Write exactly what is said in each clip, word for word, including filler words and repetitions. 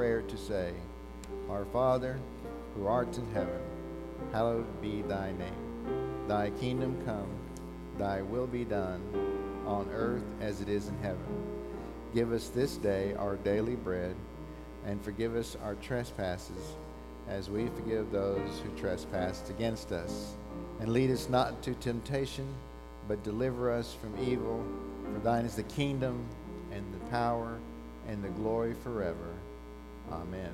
prayer to say, Our Father, who art in heaven, hallowed be thy name. Thy kingdom come, thy will be done, on earth as it is in heaven. Give us this day our daily bread, and forgive us our trespasses, as we forgive those who trespass against us. And lead us not into temptation, but deliver us from evil. For thine is the kingdom, and the power, and the glory forever. Amen.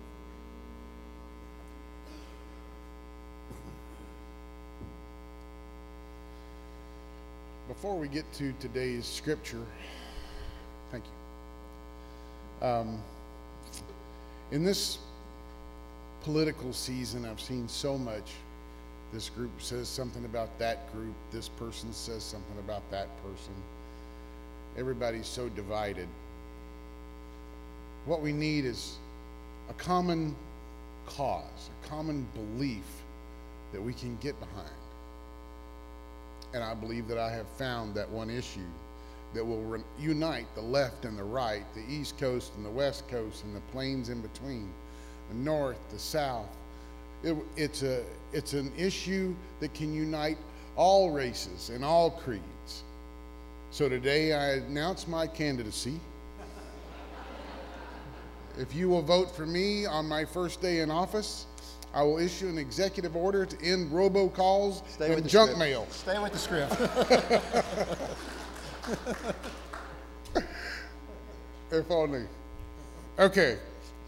Before we get to today's scripture, thank you. Um, in this political season, I've seen so much. This group says something about that group. This person says something about that person. Everybody's so divided. What we need is a common cause, a common belief that we can get behind. And I believe that I have found that one issue that will re- unite the left and the right, the East Coast and the West Coast, and the plains in between, the North, the South. It, it's a it's an issue that can unite all races and all creeds. So today I announce my candidacy. If you will vote for me on my first day in office, I will issue an executive order to end robocalls Stay and junk script. mail. Stay with the script. If only. Okay.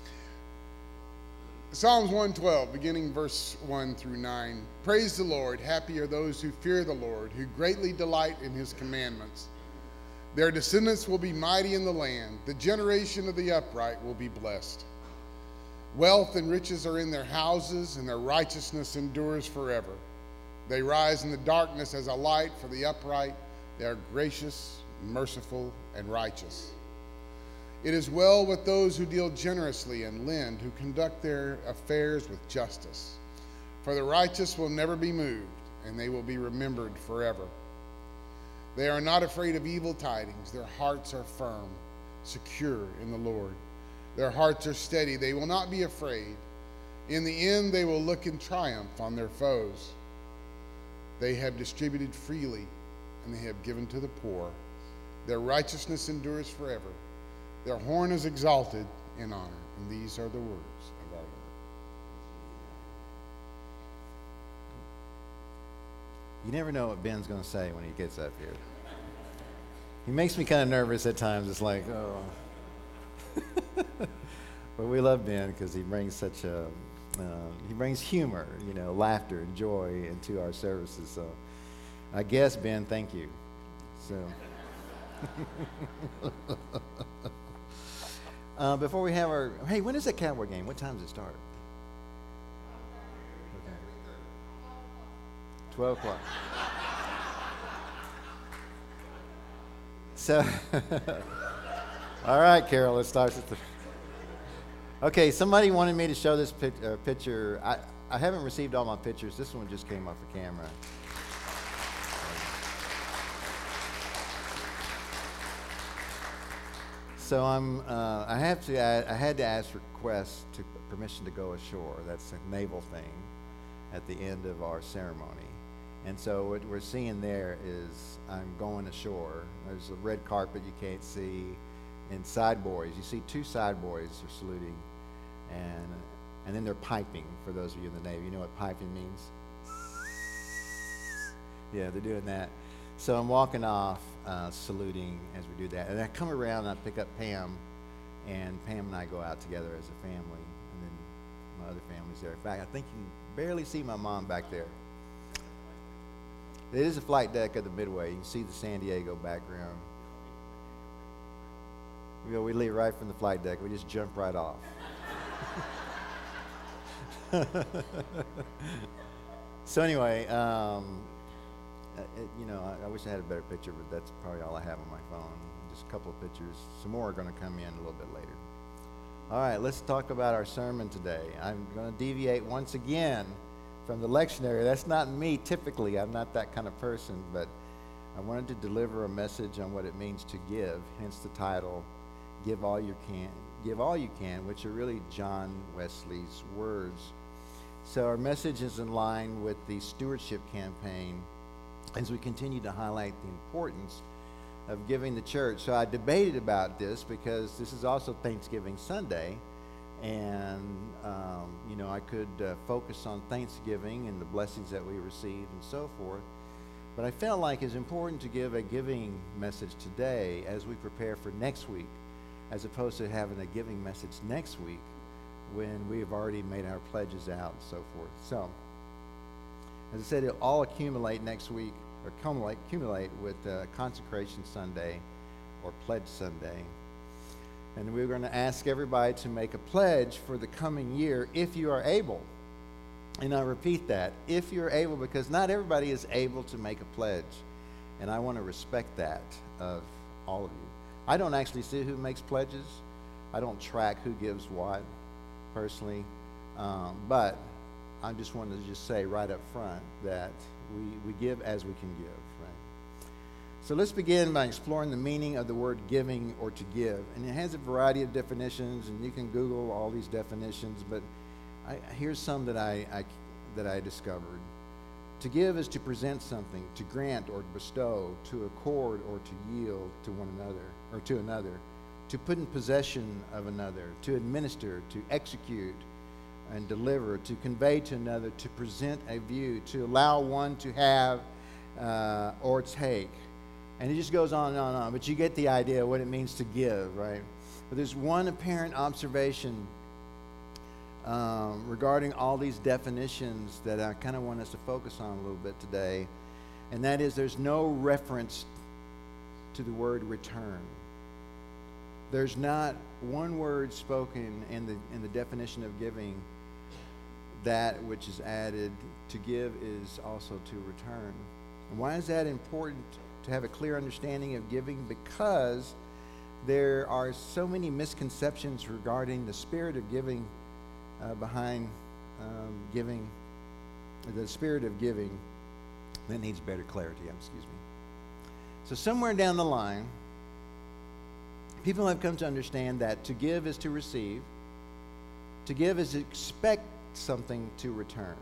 Psalms one twelve, beginning verse one through nine. Praise the Lord. Happy are those who fear the Lord, who greatly delight in his commandments. Their descendants will be mighty in the land. The generation of the upright will be blessed. Wealth and riches are in their houses, and their righteousness endures forever. They rise in the darkness as a light for the upright. They are gracious, merciful, and righteous. It is well with those who deal generously and lend, who conduct their affairs with justice. For the righteous will never be moved, and they will be remembered forever. They are not afraid of evil tidings. Their hearts are firm, secure in the Lord. Their hearts are steady. They will not be afraid. In the end, they will look in triumph on their foes. They have distributed freely, and they have given to the poor. Their righteousness endures forever. Their horn is exalted in honor. And these are the words of our Lord. You never know what Ben's going to say when he gets up here. He makes me kind of nervous at times. It's like, oh. But we love Ben because he brings such a, uh, he brings humor, you know, laughter and joy into our services. So I guess, Ben, thank you. So uh, before we have our, hey, when is that Cowboy game? What time does it start? Okay. twelve o'clock. So, all right, Carol, let's start with the. Okay, somebody wanted me to show this pic, uh, picture. I, I haven't received all my pictures. This one just came off the camera. So I'm. Uh, I have to. I, I had to ask request to permission to go ashore. That's a naval thing, at the end of our ceremony. And so what we're seeing there is I'm going ashore. There's a red carpet you can't see, and side boys. You see two side boys are saluting, and and then they're piping. For those of you in the Navy, you know what piping means? Yeah, they're doing that. So I'm walking off, uh, saluting as we do that, and I come around and I pick up Pam, and Pam and I go out together as a family, and then my other family's there. In fact, I think you can barely see my mom back there. It is a flight deck of the Midway. You can see the San Diego background. You know, we leave right from the flight deck. We just jump right off. So anyway, um, it, you know, I, I wish I had a better picture, but that's probably all I have on my phone. Just a couple of pictures. Some more are going to come in a little bit later. All right, let's talk about our sermon today. I'm going to deviate once again from the lectionary. That's not me typically. I'm not that kind of person, but I wanted to deliver a message on what it means to give, hence the title, Give All You Can, give all you can, which are really John Wesley's words. So our message is in line with the stewardship campaign as we continue to highlight the importance of giving the church. So I debated about this because this is also Thanksgiving Sunday, and um, you know, I could uh, focus on Thanksgiving and the blessings that we received and so forth. But I felt like it's important to give a giving message today as we prepare for next week, as opposed to having a giving message next week when we have already made our pledges out and so forth. So, as I said, it'll all accumulate next week, or accumulate, accumulate with uh, Consecration Sunday or Pledge Sunday. And we're going to ask everybody to make a pledge for the coming year if you are able. And I repeat that, if you're able, because not everybody is able to make a pledge. And I want to respect that of all of you. I don't actually see who makes pledges. I don't track who gives what, personally. Um, but I just wanted to just say right up front that we, we give as we can give, right? So let's begin by exploring the meaning of the word giving or to give. And it has a variety of definitions, and you can Google all these definitions, but I, here's some that I, I, that I discovered. To give is to present something, to grant or bestow, to accord or to yield to one another, or to another, to put in possession of another, to administer, to execute and deliver, to convey to another, to present a view, to allow one to have uh, or take. And it just goes on and on and on, but you get the idea of what it means to give, right? But there's one apparent observation Um, regarding all these definitions that I kind of want us to focus on a little bit today, and that is there's no reference to the word return. There's not one word spoken in the in the definition of giving that which is added to give is also to return. And why is that important to have a clear understanding of giving? Because there are so many misconceptions regarding the spirit of giving. Uh, behind um, giving, the spirit of giving, that needs better clarity, excuse me. So somewhere down the line, people have come to understand that to give is to receive, to give is to expect something to return.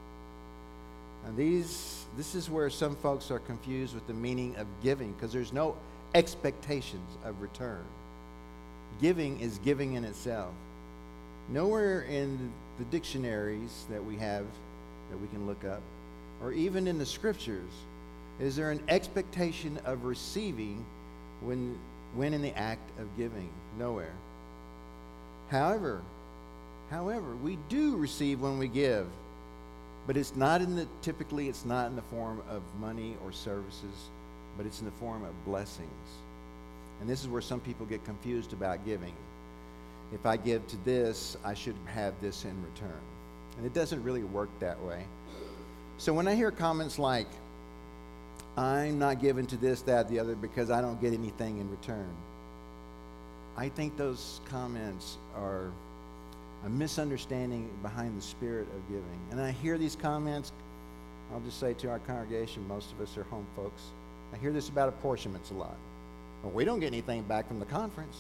And these, this is where some folks are confused with the meaning of giving, because there's no expectations of return. Giving is giving in itself. Nowhere in the dictionaries that we have, that we can look up, or even in the scriptures, is there an expectation of receiving when, when in the act of giving. Nowhere. However, however, we do receive when we give, but it's not in the, typically it's not in the form of money or services, but it's in the form of blessings. And this is where some people get confused about giving. If I give to this, I should have this in return. And it doesn't really work that way. So when I hear comments like, I'm not giving to this, that, the other because I don't get anything in return, I think those comments are a misunderstanding behind the spirit of giving. And I hear these comments, I'll just say to our congregation, most of us are home folks, I hear this about apportionments a lot. Well, we don't get anything back from the conference.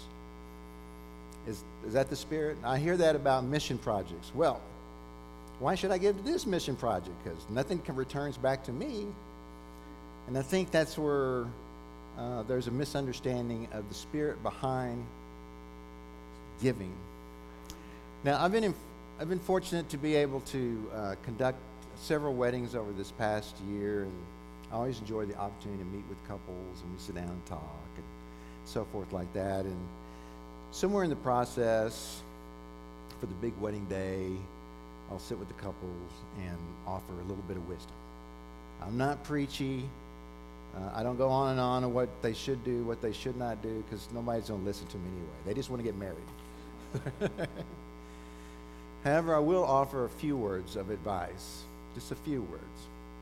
Is, is that the spirit? I hear that about mission projects. Well, why should I give to this mission project? Because nothing can returns back to me. And I think that's where uh, there's a misunderstanding of the spirit behind giving. Now, I've been in, I've been fortunate to be able to uh, conduct several weddings over this past year, and I always enjoy the opportunity to meet with couples, and we sit down and talk and so forth like that. And somewhere in the process, for the big wedding day, I'll sit with the couples and offer a little bit of wisdom. I'm not preachy. Uh, I don't go on and on on what they should do, what they should not do, because nobody's going to listen to me anyway. They just want to get married. However, I will offer a few words of advice, just a few words.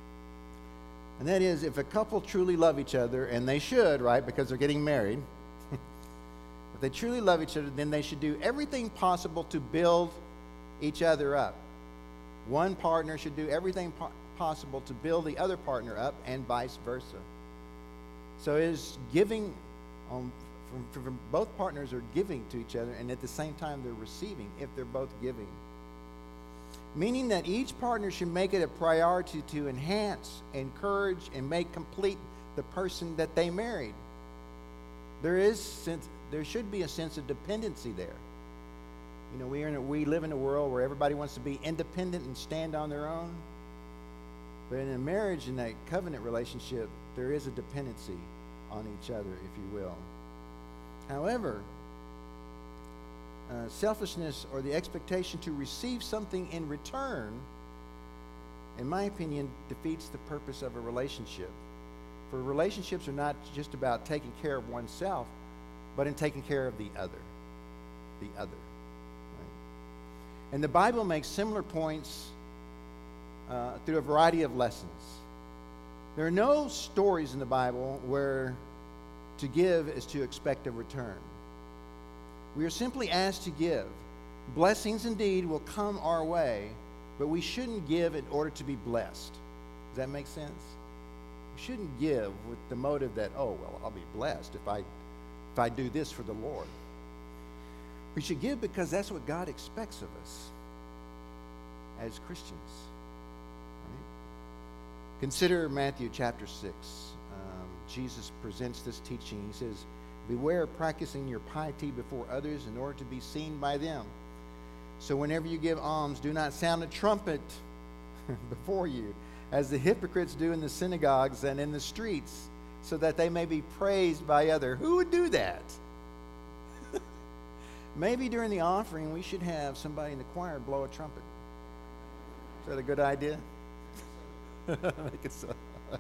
And that is, if a couple truly love each other, and they should, right, because they're getting married, if they truly love each other, then they should do everything possible to build each other up. One partner should do everything po- possible to build the other partner up, and vice versa. So is giving on, from, from both partners are giving to each other, and at the same time they're receiving if they're both giving. Meaning that each partner should make it a priority to enhance, encourage, and make complete the person that they married. There is sense, there should be a sense of dependency there. You know, we are in a, we live in a world where everybody wants to be independent and stand on their own. But in a marriage, in that covenant relationship, there is a dependency on each other, if you will. However, uh, selfishness or the expectation to receive something in return, in my opinion, defeats the purpose of a relationship. For relationships are not just about taking care of oneself, but in taking care of the other. The other. Right? And the Bible makes similar points uh, through a variety of lessons. There are no stories in the Bible where to give is to expect a return. We are simply asked to give. Blessings indeed will come our way, but we shouldn't give in order to be blessed. Does that make sense? We shouldn't give with the motive that, oh, well, I'll be blessed if I, if I do this for the Lord. We should give because that's what God expects of us as Christians. Right? Consider Matthew chapter six. Um, Jesus presents this teaching. He says, beware of practicing your piety before others in order to be seen by them. So whenever you give alms, do not sound a trumpet before you, as the hypocrites do in the synagogues and in the streets, so that they may be praised by others. Who would do that? Maybe during the offering, we should have somebody in the choir blow a trumpet. Is that a good idea? Make it so.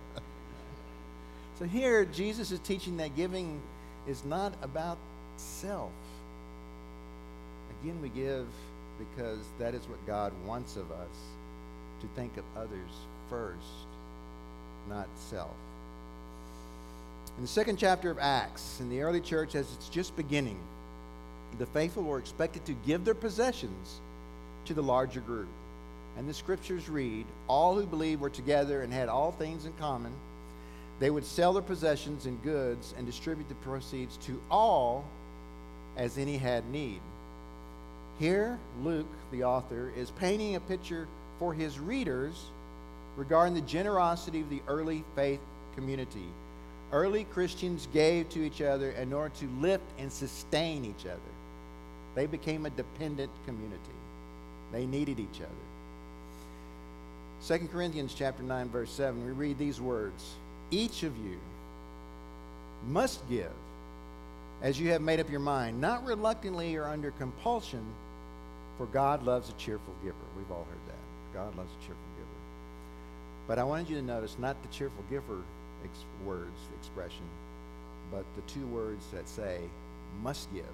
So here, Jesus is teaching that giving is not about self. Again, we give because that is what God wants of us, to think of others first, not self. In the second chapter of Acts, in the early church, as it's just beginning, the faithful were expected to give their possessions to the larger group. And the scriptures read, all who believed were together and had all things in common. They would sell their possessions and goods and distribute the proceeds to all as any had need. Here, Luke, the author, is painting a picture for his readers regarding the generosity of the early faith community. Early Christians gave to each other in order to lift and sustain each other. They became a dependent community. They needed each other. Second Corinthians chapter nine, verse seven, we read these words, each of you must give as you have made up your mind, not reluctantly or under compulsion, for God loves a cheerful giver. We've all heard that. God loves a cheerful giver. But I wanted you to notice not the cheerful giver ex- words, expression, but the two words that say, must give.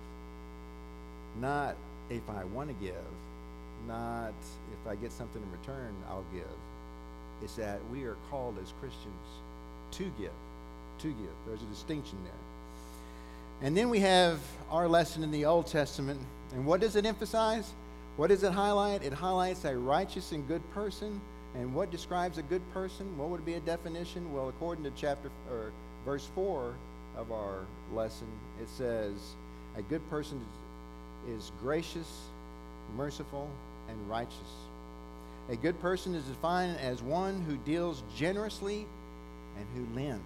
Not if I want to give, not if I get something in return, I'll give. It's that we are called as Christians to give, to give. There's a distinction there. And then we have our lesson in the Old Testament. And what does it emphasize? What does it highlight? It highlights a righteous and good person. And what describes a good person? What would be a definition? Well, according to chapter or verse four of our lesson, it says a good person is, is gracious, merciful, and righteous. A good person is defined as one who deals generously and who lends.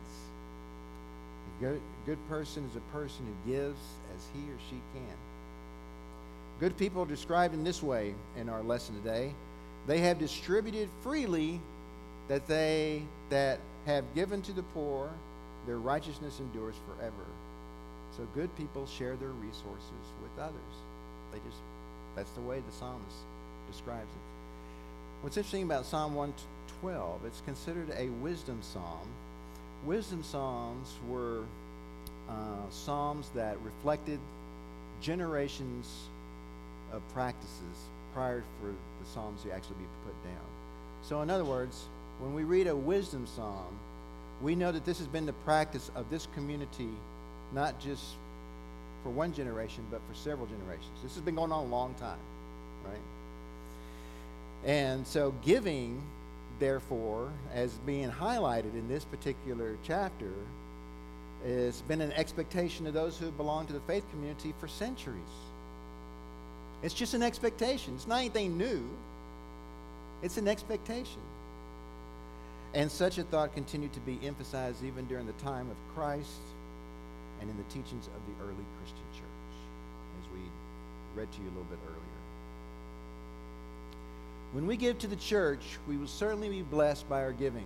A good, good person is a person who gives as he or she can. Good people are described in this way in our lesson today. They have distributed freely that they that have given to the poor. Their righteousness endures forever. So good people share their resources with others. They just, that's the way the psalmist describes it. What's interesting about Psalm one twelve, it's considered a wisdom psalm. Wisdom psalms were uh, psalms that reflected generations of practices prior for the psalms to actually be put down. So in other words, when we read a wisdom psalm, we know that this has been the practice of this community, not just for one generation, but for several generations. This has been going on a long time, right? And so giving, therefore, as being highlighted in this particular chapter, It's been an expectation of those who belong to the faith community for centuries. It's just an expectation. It's not anything new. It's an expectation. And such a thought continued to be emphasized even during the time of Christ and in the teachings of the early Christian church, as we read to you a little bit earlier. When we give to the church, we will certainly be blessed by our giving.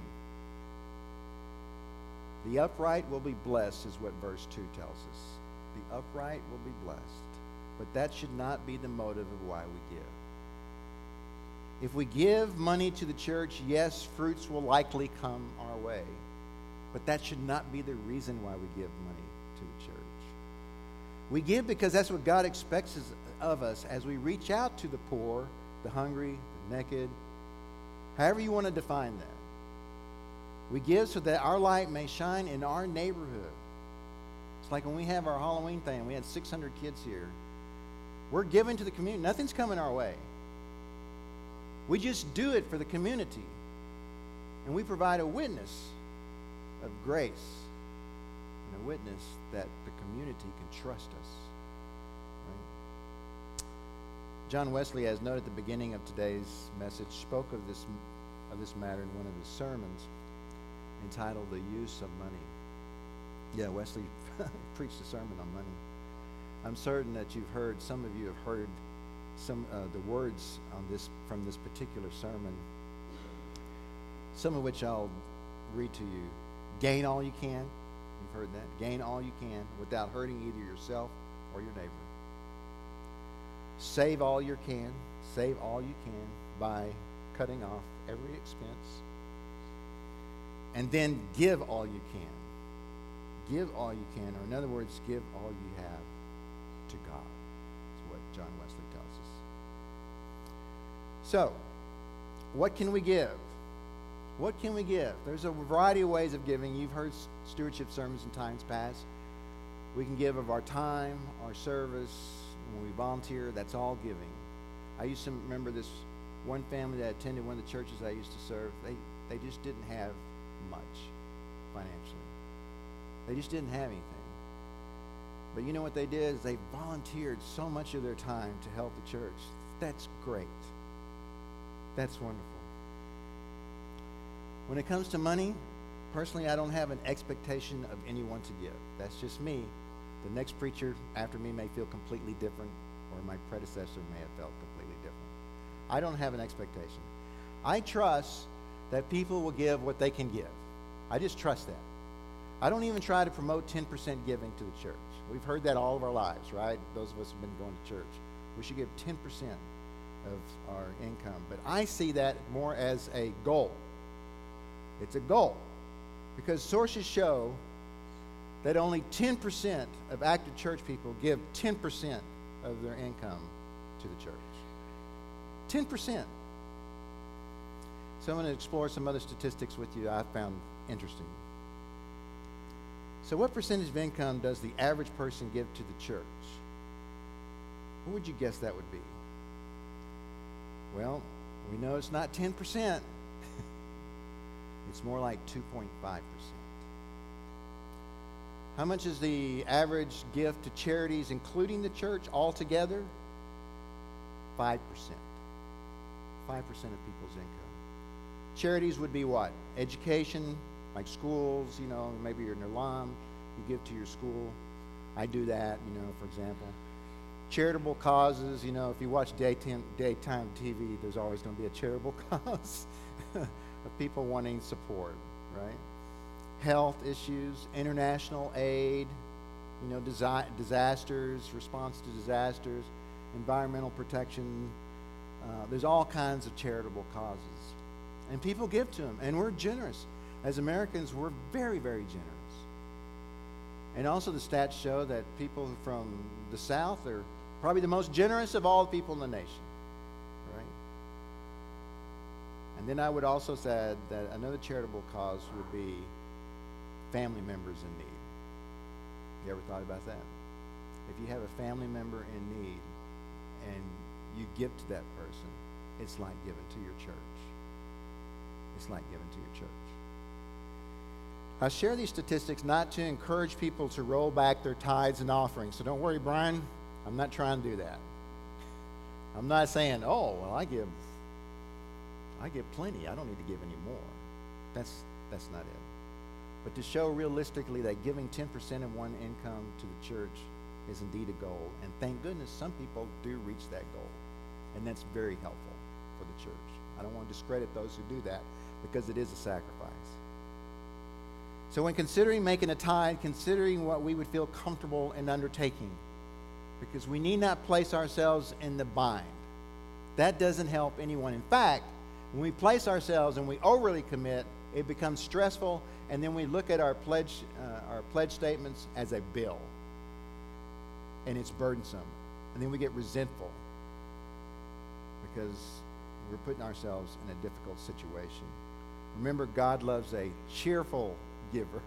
The upright will be blessed, is what verse two tells us. The upright will be blessed. But that should not be the motive of why we give. If we give money to the church, yes, fruits will likely come our way. But that should not be the reason why we give money to the church. We give because that's what God expects of us as we reach out to the poor, the hungry, the naked, however you want to define that. We give so that our light may shine in our neighborhood. It's like when we have our Halloween thing, we had six hundred kids here. We're giving to the community. Nothing's coming our way. We just do it for the community. And we provide a witness of grace and a witness that the community can trust us. Right? John Wesley, as noted at the beginning of today's message, spoke of this, of this matter in one of his sermons entitled The Use of Money. Yeah, Wesley preached a sermon on money. I'm certain that you've heard, some of you have heard some uh, the words on this from this particular sermon, some of which I'll read to you. Gain all you can. You've heard that. Gain all you can without hurting either yourself or your neighbor. Save all you can. Save all you can by cutting off every expense. And then give all you can. Give all you can, or in other words, give all you have to God. That's what John Wesley tells us. So, what can we give? What can we give? There's a variety of ways of giving. You've heard stewardship sermons in times past. We can give of our time, our service, when we volunteer. That's all giving. I used to remember this one family that attended one of the churches I used to serve. They, they just didn't have much financially. They just didn't have anything. But you know what they did is they volunteered so much of their time to help the church. That's great. That's wonderful. When it comes to money, personally, I don't have an expectation of anyone to give. That's just me. The next preacher after me may feel completely different, or my predecessor may have felt completely different. I don't have an expectation. I trust that people will give what they can give. I just trust that. I don't even try to promote ten percent giving to the church. We've heard that all of our lives, right? Those of us who have been going to church. We should give ten percent of our income. But I see that more as a goal. It's a goal. Because sources show that only ten percent of active church people give ten percent of their income to the church. ten percent. So I'm going to explore some other statistics with you I found interesting. So what percentage of income does the average person give to the church? What would you guess that would be? Well, we know it's not ten percent. It's more like two point five percent. How much is the average gift to charities, including the church, altogether? five percent. five percent of people's income. Charities would be what? Education, like schools, you know, maybe you're an alum, you give to your school. I do that, you know, for example. Charitable causes, you know, if you watch daytime, daytime T V, there's always going to be a charitable cause of people wanting support, right? Health issues, international aid, you know, desi- disasters, response to disasters, environmental protection. Uh, there's all kinds of charitable causes. And people give to them, and we're generous. As Americans, we're very, very generous. And also the stats show that people from the South are probably the most generous of all the people in the nation, right? And then I would also say that another charitable cause would be family members in need. You ever thought about that? If you have a family member in need and you give to that person, it's like giving to your church. It's like giving to your church. I share these statistics not to encourage people to roll back their tithes and offerings. So don't worry, Brian, I'm not trying to do that. I'm not saying, oh, well, I give I give plenty. I don't need to give any more. That's that's not it. But to show realistically that giving ten percent of one income to the church is indeed a goal. And thank goodness some people do reach that goal. And that's very helpful for the church. I don't want to discredit those who do that because it is a sacrifice. So when considering making a tithe, considering what we would feel comfortable in undertaking, because we need not place ourselves in the bind. That doesn't help anyone. In fact, when we place ourselves and we overly commit, it becomes stressful, and then we look at our pledge, uh, our pledge statements as a bill, and it's burdensome, and then we get resentful because we're putting ourselves in a difficult situation. Remember, God loves a cheerful giver.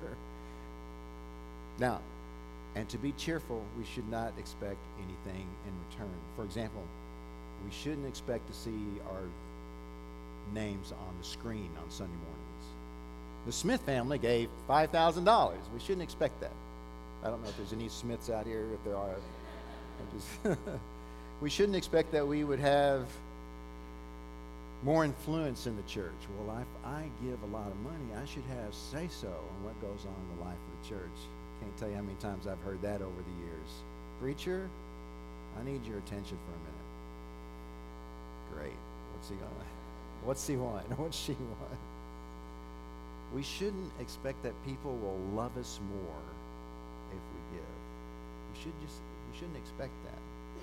Now, and to be cheerful, we should not expect anything in return. For example, we shouldn't expect to see our names on the screen on Sunday mornings. The Smith family gave five thousand dollars. We shouldn't expect that. I don't know if there's any Smiths out here. If there are, I'm just we shouldn't expect that we would have more influence in the church. Well, if I give a lot of money, I should have say-so on what goes on in the life of the church. Can't tell you how many times I've heard that over the years. Preacher, I need your attention for a minute. Great. What's he gonna? What's he want? What's she want? We shouldn't expect that people will love us more if we give. We should just. We shouldn't expect that.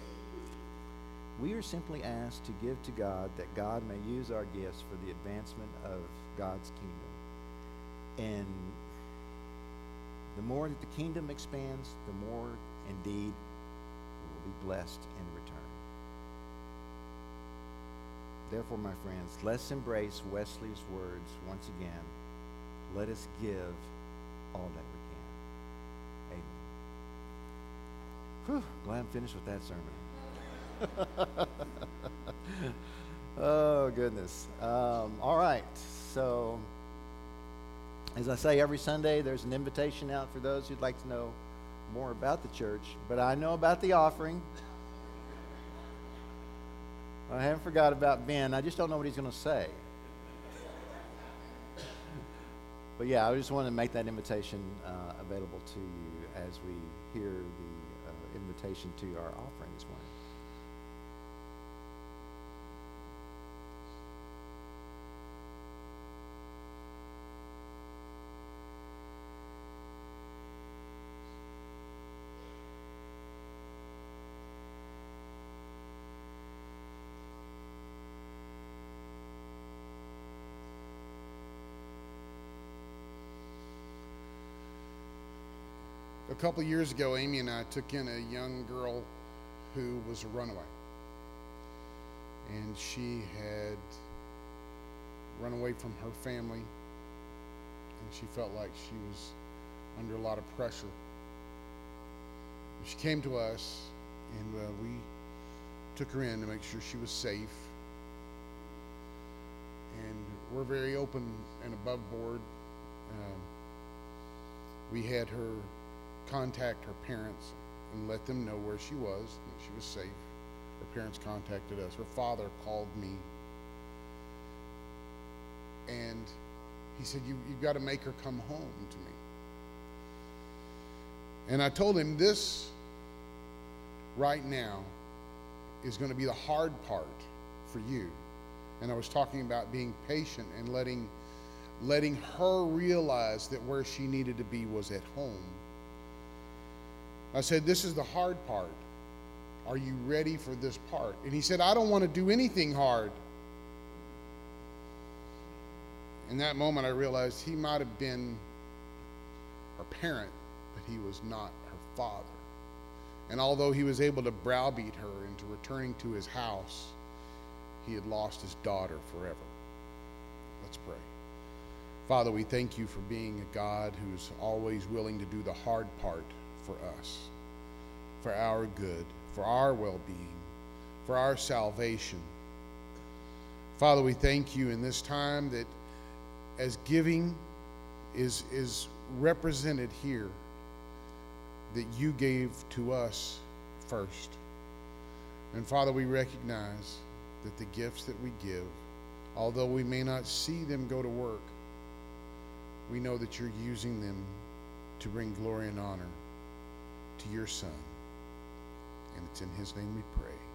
We are simply asked to give to God that God may use our gifts for the advancement of God's kingdom. And the more that the kingdom expands, the more indeed we will be blessed in return. Therefore, my friends, let's embrace Wesley's words once again. Let us give all that we can. Amen. Whew, glad I'm finished with that sermon. Oh, goodness. Um, all right. So, as I say every Sunday, there's an invitation out for those who'd like to know more about the church. But I know about the offering. I haven't forgot about Ben. I just don't know what he's going to say. But yeah, I just wanted to make that invitation uh, available to you as we hear the uh, invitation to our offering this morning. A couple of years ago, Amy and I took in a young girl who was a runaway. And she had run away from her family, and she felt like she was under a lot of pressure. She came to us, and uh, we took her in to make sure she was safe. And we're very open and above board. Um, we had her contact her parents and let them know where she was, that she was safe. Her parents contacted us. Her father called me, and he said, you, you've got to make her come home to me. And I told him, this right now is going to be the hard part for you. And I was talking about being patient and letting letting her realize that where she needed to be was at home. I said, this is the hard part. Are you ready for this part? And he said, I don't want to do anything hard. In that moment, I realized he might have been her parent, but he was not her father. And although he was able to browbeat her into returning to his house, he had lost his daughter forever. Let's pray. Father, we thank you for being a God who's always willing to do the hard part for us, for our good, for our well-being, for our salvation. Father, we thank you in this time that as giving is, is represented here that you gave to us first. And Father, we recognize that the gifts that we give, although we may not see them go to work, we know that you're using them to bring glory and honor to your Son. And it's in his name we pray.